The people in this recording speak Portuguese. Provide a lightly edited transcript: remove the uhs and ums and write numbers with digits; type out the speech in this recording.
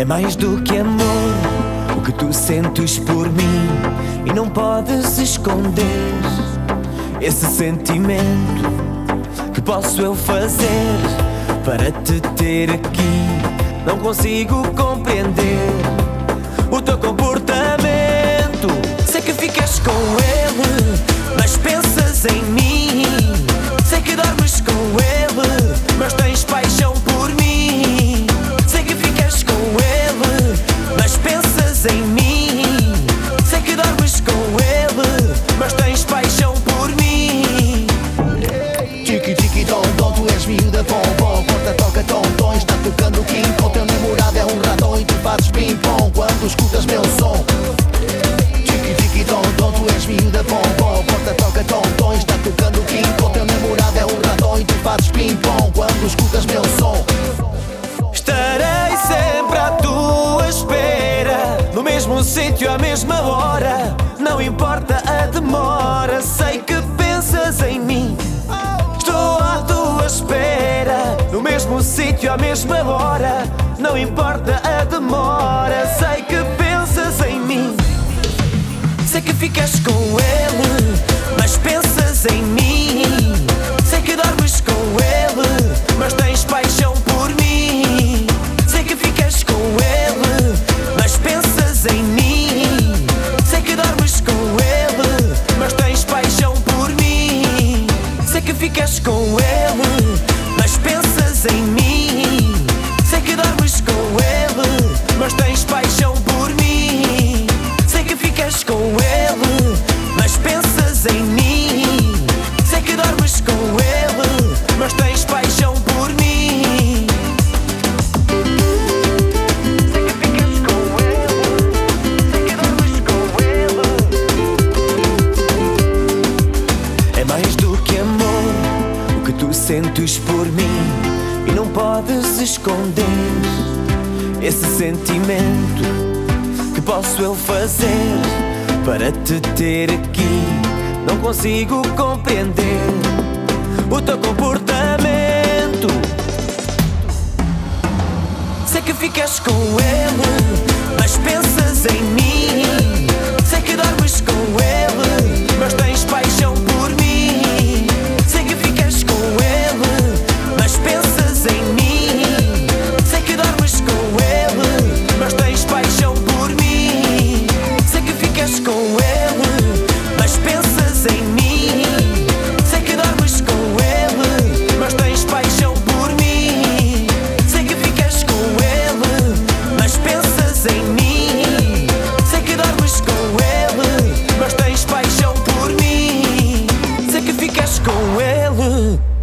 mais do que amor o que tu sentes por mim, e não podes esconder esse sentimento. Que posso eu fazer para te ter aqui? Não consigo compreender o teu comportamento. Sei que ficas com ele, mas pensas em mim. Sei que dormes com ele, mas tens paixão por mim. Sei que ficas com ele, mas pensas em mim. Sei que dormes com ele, mas tens paixão por mim. Tiki tiki tom tom, tu és miúda bom bom. Corta, toca tom tom, está tocando King Kong. Teu namorado é um radão e tu fazes ping pong quando escutas meu som. Tiki tiki tom tom, tu és miúda bom bom. Corta, toca tom tom, está tocando King Kong. Teu namorado é um radão e tu fazes ping pong quando escutas meu som. Estarei sempre à tua espera, no mesmo sítio à mesma hora. Não importa a demora, sei que pensas em mim. Estou à tua espera, no mesmo sítio à mesma hora. Não importa a demora, sei que pensas em mim. Sei que ficas com ele, mas pensas em mim. Sei que dormes com ele, mas tens paixão por mim. Sei que ficas com ele, mas pensas em mim. Sei que dormes com ele, mas tens paixão por mim. Sei que ficas com ele, mas pensas em mim. Sei que dormes com ele, mas tens paixão por mim. Sei que ficas com ele, mas pensas em mim. Sei que dormes com ele, mas tens paixão por mim. Sei que ficas com ele, sei que dormes com ele. É mais do que amor o que tu sentes por mim, e não podes esconder esse sentimento. Que posso eu fazer para te ter aqui? Não consigo compreender o teu comportamento. Sei que ficas com ele, mas pensas em mim. Sei que dormes com ele, mas tens paixão por mim. Sei que ficas com ele, mas pensas em mim. Sei que dormes com ele, mas tens paixão por mim. Sei que ficas com ele, mas pensas em mim. Sei que dormes com ele, mas tens paixão por mim. Sei que ficas com ele, mas pensas em mim. Sei que dormes com ele, mas tens paixão por mim. Sei que ficas com ele.